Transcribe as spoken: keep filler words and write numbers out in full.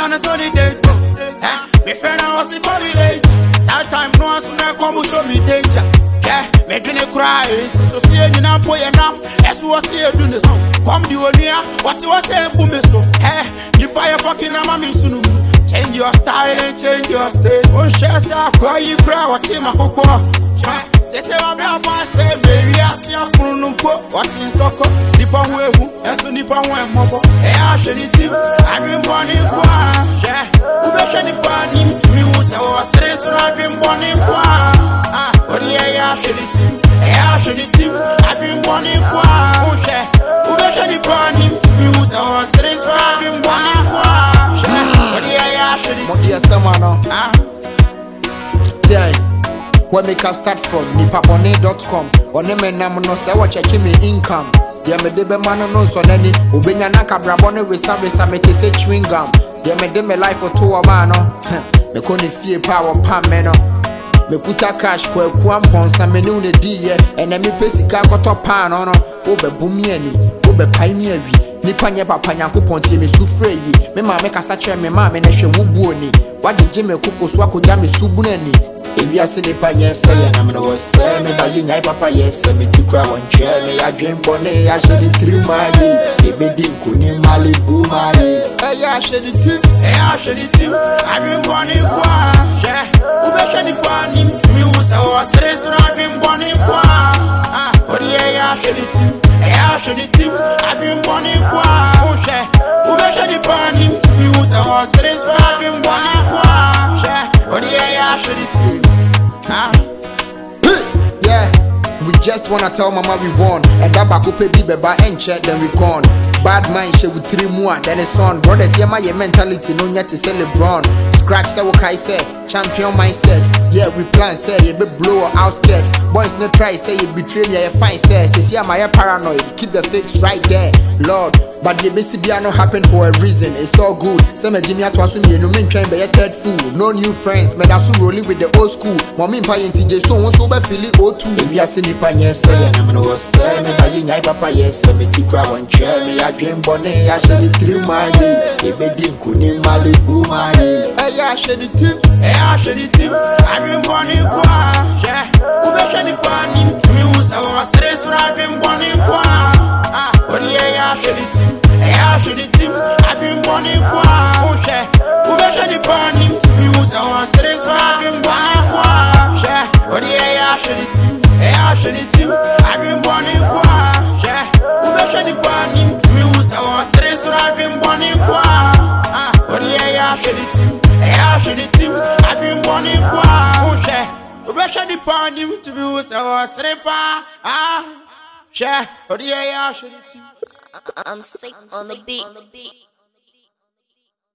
on a sunny day. My friend, I was in late. Sometime no one soon come show me danger. Yeah, making it cry. So see you now, boy, and now. As was here doing this. Come the one here. What you was saying, boom, so. Hey, you buy a fucking amami soon. Change your style and change your state. Oh, share, I call you, bro. What team I cook? Say, say, my brother, say, baby, I see a full number. Watching soccer. Nipa wehu, esu nipa we mobo. Eh, I should it. I been born in Kwa. Yeah, ube should it for him to use. I was saying, so I been born in Kwa. Ah, but yeah, I should it. Eh, I should it. I been born in Kwa. Oh, yeah, ube should it for him to use. I was saying, so I been born in Kwa. Yeah, but yeah, I should it. What do you say, man? Ah, yeah. Where me can start from nipa bone dot com. One me nam no say what checking me income. Yeah, me de be man no so nani. Ubenya na kabra bone resa resa me te say chewing gum. Yeah, me de me life for two man no. Me koni fie power pam me no. Me kuta cash kwa kwa mponsa me ne di ye. Ene me pesika koto pan no no. Obe bumi ani, obe pai mi awi. Nipa nye papa nyankopon tie me sufre yi. Me ma me kasa che me ma me na hwe wubu oni. Wajeje me kokko so akoja me subunani. If you are silly pan, yes, say, and I'm no say, me by you, papa, yes, me to cry one chair, me, I dream bonnet, I shed it through my head. It be dim, kuni, malibu, mali. Hey, I shed it too, hey, I shed it too. I dream bonnet, yeah, who be shed it for him to use our stress, and I dream bonnet, ah, but yeah, I shed it too, hey, I shed it too. I dream bonnet, oh, yeah, who be shed it for him to use our stress, and I dream bonnet, yeah, but yeah, I shed it too. Huh? Yeah, we just wanna tell mama we won. And that back up a beba and check, then we gone. Bad mind shit with three more, then it's on. Brothers, yeah, my mentality, no yet to sell LeBron. Scratch, say what I say, champion mindset. Yeah, we plan, say, you be blow or outskirts. Boys, no try, say, you betray me, you fine, say, say, yeah, my paranoid, keep the fix right there, Lord. But the basically no happen for a reason. It's all good. Some Jimmy at was you no mean train by a third fool. No new friends, but that's rolling with the old school. Mommy pay T J so one so by Philly O two. If you are silly pan, yes, say, and I'm no say, me by you, papa, yes, me to cry one chair, me, I dream bonnet, I shed it through my head. If it didn't kuni malibu, my head. Hey, I shed it too. Hey, I shed it too. I dream bonnet, yeah. Who be shed it for him to use our stress, I dream bonnet, ah, but yeah, I shed it too. I should it too. I've been born in Kwa. Oh, yeah. Who better the burn him to use our stress? I've been born in Kwa. Yeah. But yeah, I should it too. I should it too. I've been born in Kwa. Yeah. Who better the burn him to use our stress? I've been born in Kwa. But yeah, I should it too. I should it too. I've been born in Kwa. Oh, yeah. Who better the burn him to use our stress? Ah, yeah. But yeah, I should it too. I'm sick on the beat.